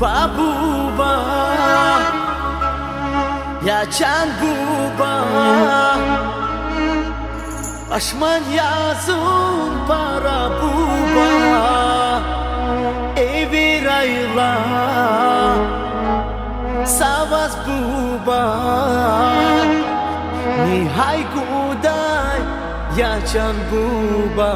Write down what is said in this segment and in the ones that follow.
Buba ya can buba Aşman yazın para buba Evi rayla Savas buba Nihai gudai ya can buba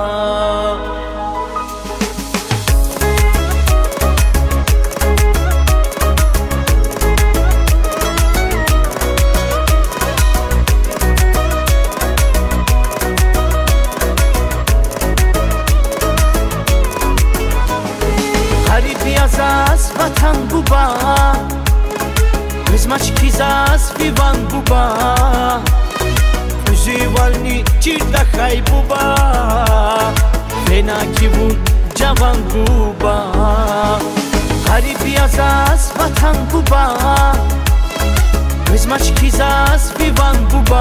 Zas vatan buba Bezmački zas vivan buba Uživalni čirda haj buba Venaki vun javan buba Haribia zas vatan buba Bezmački zas vivan buba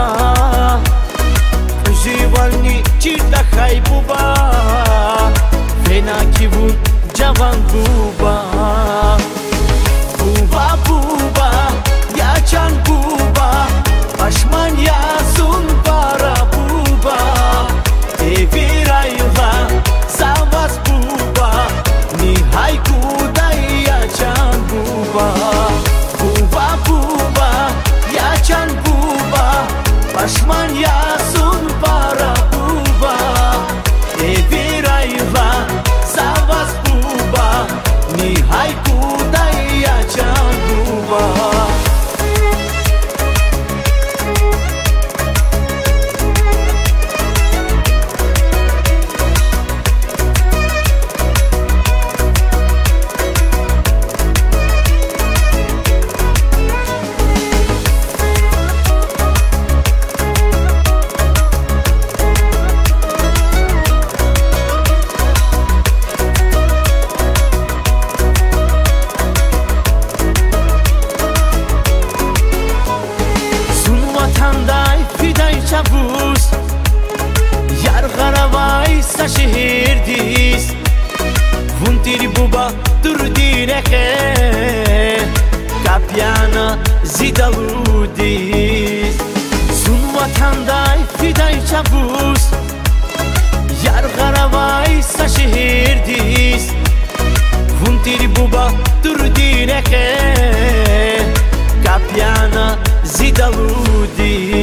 Uživalni čirda haj buba Venaki vun Javan buba Buba buba ya can buba Aşman yazın para buba Evi rayla savas buba Nihai kudai ya can buba Buba buba ya can buba Aşman yazın para buba Evi rayla savas buba Nihai kudai ya can buba Çavuz Yar garavay sa şehirdiz Vuntiri buba dur direhe Kapyana zidaludiz Sun vatanday fiday çavuz Yar garavay sa şehirdiz Vuntiri buba dur direhe Kapyana zidaludiz